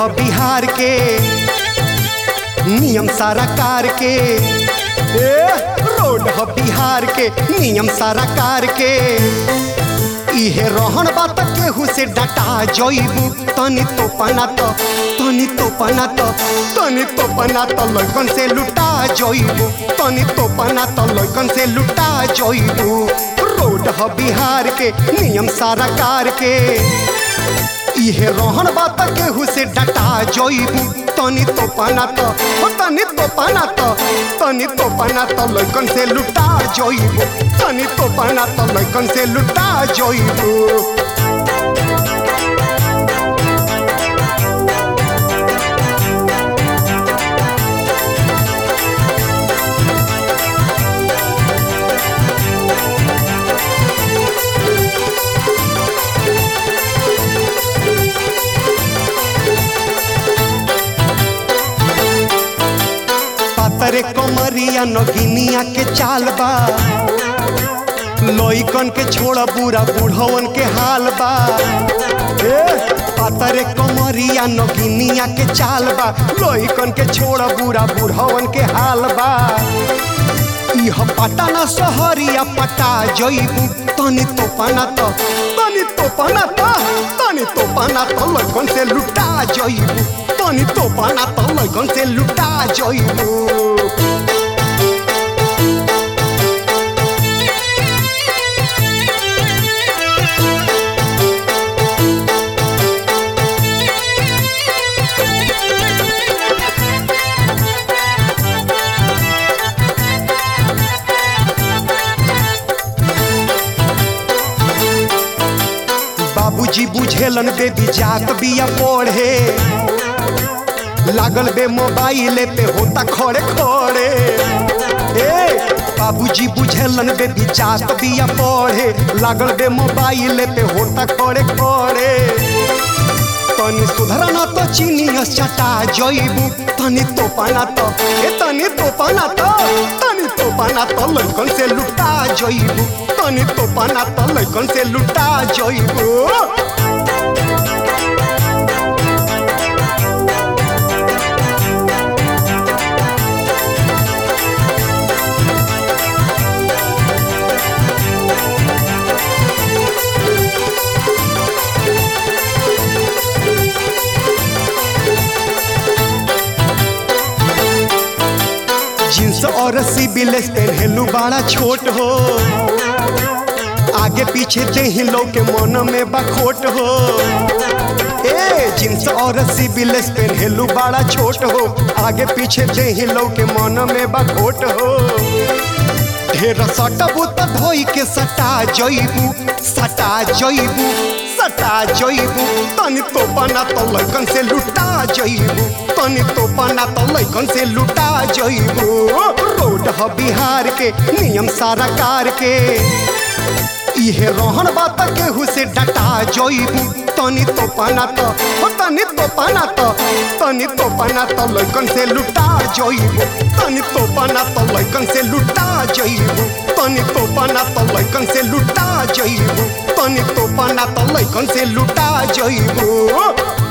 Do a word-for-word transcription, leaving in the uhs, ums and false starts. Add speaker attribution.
Speaker 1: ह बिहार के नियम सारा कार के। ए रोड ह बिहार के नियम सारा कार के। इहे रहन बात केहू से डटा जइबू तनी तो पना तो तनी तो पना तो तनी तो पना तो लइकन से लुटा जइबू तनी तो पना तो लइकन से लुटा जइबू। रोड ह बिहार के नियम सारा कार के। इहे रहन बात केहू से डटा जइबू तनी तो पना तो तनी तो पना तो तनी तो पना तो लइकन से लुटा जइबू तनी तो पना तो लइकन से लुटा जइबू। पातरे कमरिया नगिनिया के चाल बा लइकन के छोड़ा बुरा बूढ़वन के हाल बा। ए पातरे कमरिया नगिनिया के चाल बा लइकन के छोड़ा बुरा बूढ़वन के हाल बा। इह पटना शहरिया पटा जइबू तनी तो पना तो तनी तो पना तो तनी तो पना तो लइकन से लुटा जइबू तनी तो पना तो लइकन से लुटा जइबू। बाबूजी बुझेलन बेबी जात बिया पढ़े लागल बे मोबाइल पे होता खड़े खड़े। ए बाबूजी बुझेलन बेबी जात बिया पढ़े लागल बे मोबाइल पे होता खड़े खड़े। तनी सुधरना तो चीनियस चटा जइबू तनी तो पाना तो ए तनी तो पाना तो तनी तो पाना तो लइकन से लुटा जइबू तनी तो पाना तो लइकन से लुटा जइबू। जींस और सिबिलेस पहनलू बड़ा छोट हो आगे पीछे देही लोग के मन में बखोट हो। ए जींस और सिबिलेस पहनलू बड़ा छोट हो आगे पीछे देही लोग के मन में बखोट हो। ढेर सटबू तो धोई के सटा जइबू सटा जइबू सटा जइबू तनी तो पना तो लइकन से लुटा जइबू तनी तो पना तो लइकन से लुटा जइबू। रोड ह बिहार के नियम सारा कार के। इहे रहन बात केहू से डटा जइबू तनी तो पना तो तनी तो पना तो तनी तो पना तो लइकन से लुटा जइबू तनी तो पना तो लइकन से लुटा जइबू तनी तो पना तो लइकन से लुटा जइबू तनी तो पना तो लइकन से लुटा जइबू।